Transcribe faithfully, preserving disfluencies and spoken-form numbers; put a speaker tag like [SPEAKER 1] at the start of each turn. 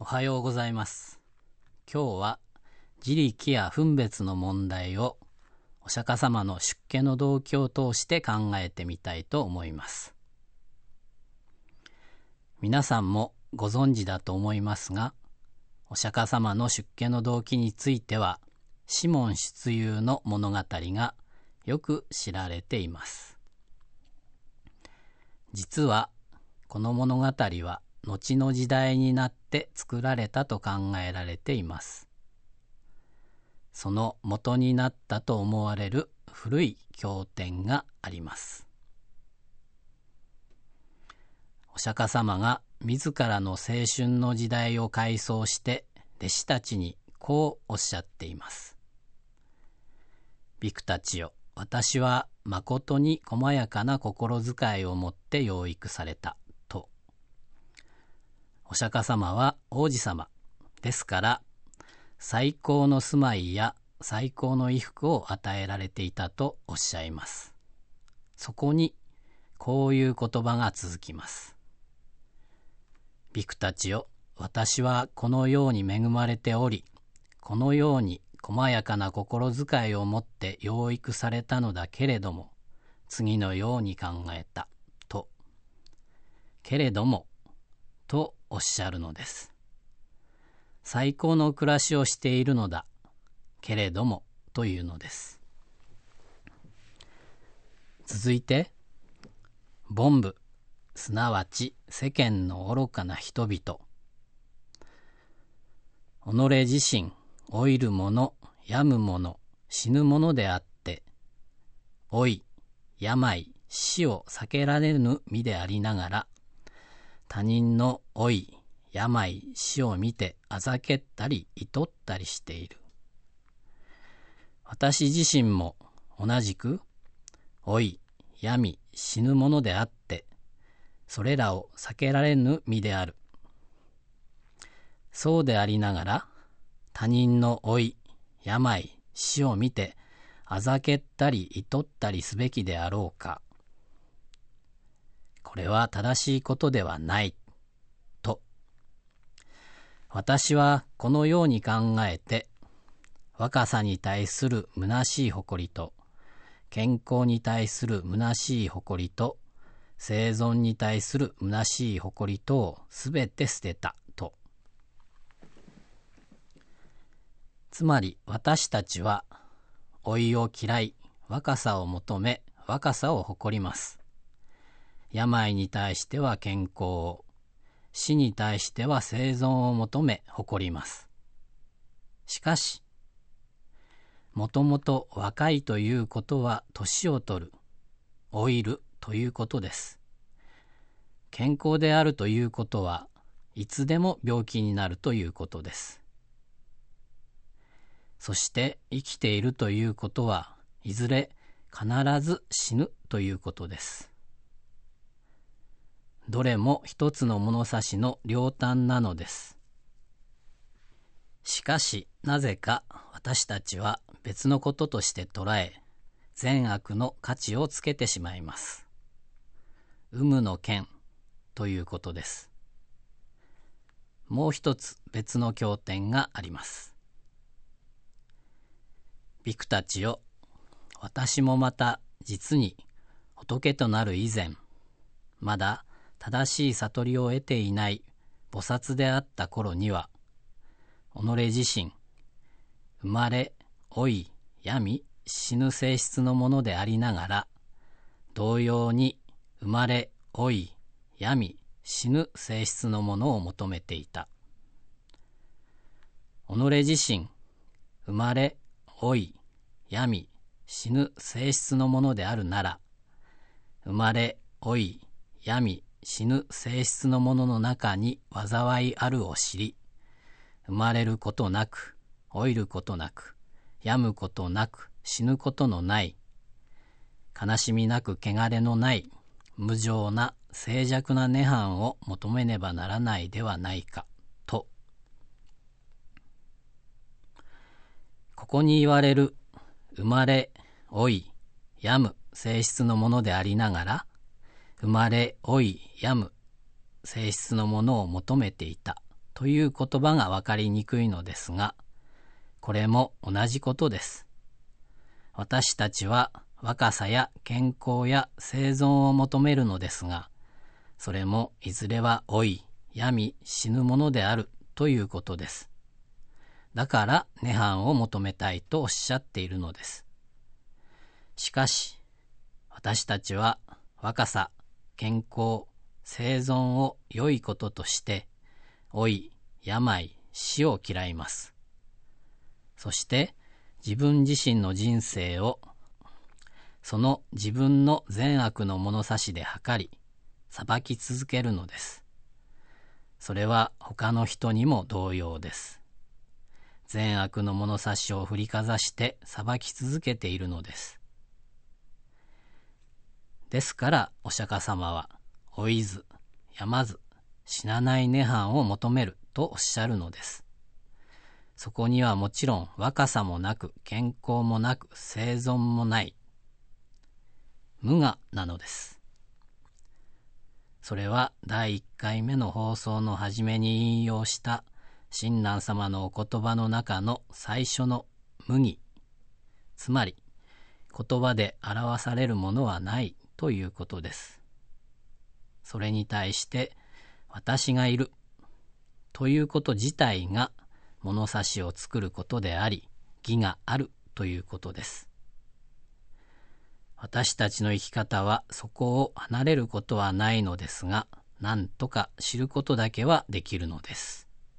[SPEAKER 1] はようございます。今日は自力や分別の問題をお釈迦様の出家の動機を通して考えてみたいと思います。皆さんもご存知だと思いますが、お釈迦様の出家の動機についてはシモン出遊の物語がよく知られています。実はこの物語は後の時代になって作られたと考えられています。その元になったと思われる古い経典があります。お釈迦様が自らの青春の時代を回想して弟子たちにこうおっしゃっています。ビクたちよ、私はまことに細やかな心遣いをもって養育された。お釈迦様は王子様ですから、最高の住まいや最高の衣服を与えられていたとおっしゃいます。そこにこういう言葉が続きます。ビクたちよ、私はこのように恵まれており、このように細やかな心遣いをもって養育されたのだけれども、次のように考えたと。けれどもとおっしゃるのです。最高の暮らしをしているのだけれどもというのです。続いて、凡夫、すなわち世間の愚かな人々。己自身、老いる者、病む者、死ぬ者であって、老い、病、死を避けられぬ身でありながら、他人の老い、病、死を見てあざけったり厭ったりしている。私自身も同じく老い、病、死ぬものであって、それらを避けられぬ身である。そうでありながら、他人の老い、病、死を見てあざけったり厭ったりすべきであろうか。これは正しいことではないと。私はこのように考えて、若さに対する虚しい誇りと、健康に対する虚しい誇りと、生存に対する虚しい誇りとをすべて捨てたと。つまり私たちは老いを嫌い、若さを求め、若さを誇ります。病に対しては健康を、死に対しては生存を求め誇ります。しかし、もともと若いということは年を取る、老いるということです。健康であるということはいつでも病気になるということです。そして生きているということはいずれ必ず死ぬということです。どれも一つの物差しの両端なのです。しかしなぜか私たちは別のこととして捉え、善悪の価値をつけてしまいます。有無の見ということです。もう一つ別の経典があります。ビクたちよ、私もまた実に仏となる以前、まだ正しい悟りを得ていない菩薩であった頃には、己自身、生まれ、老い、病、死ぬ性質のものでありながら、同様に生まれ、老い、病、死ぬ性質のものを求めていた。己自身、生まれ、老い、病、死ぬ性質のものであるなら、生まれ、老い、病、死ぬ性質のものの中に災いあるを知り、生まれることなく、老いることなく、病むことなく、死ぬことのない、悲しみなく汚れのない、無常な静寂な涅槃を求めねばならないではないか、と。ここに言われる、生まれ、老い、病む性質のものでありながら、生まれ、老い、病む性質のものを求めていたという言葉がわかりにくいのですが、これも同じことです。私たちは若さや健康や生存を求めるのですが、それもいずれは老い、病み、死ぬものであるということです。だから涅槃を求めたいとおっしゃっているのです。しかし、私たちは若さ、健康、生存を良いこととして、老い、病、死を嫌います。そして自分自身の人生をその自分の善悪の物差しで測り、裁き続けるのです。それは他の人にも同様です。善悪の物差しを振りかざして裁き続けているのです。ですからお釈迦様は、老いず、病まず、死なない涅槃を求めるとおっしゃるのです。そこにはもちろん若さもなく、健康もなく、生存もない、無我なのです。それはだいいっかいめの放送の初めに引用した親鸞様のお言葉の中の最初の無義、つまり言葉で表されるものはないということです。それに対して私がいるということ自体が物差しを作ることであり、義があるということです。私たちの生き方はそこを離れることはないのですが、なんとか知ることだけはできるのです。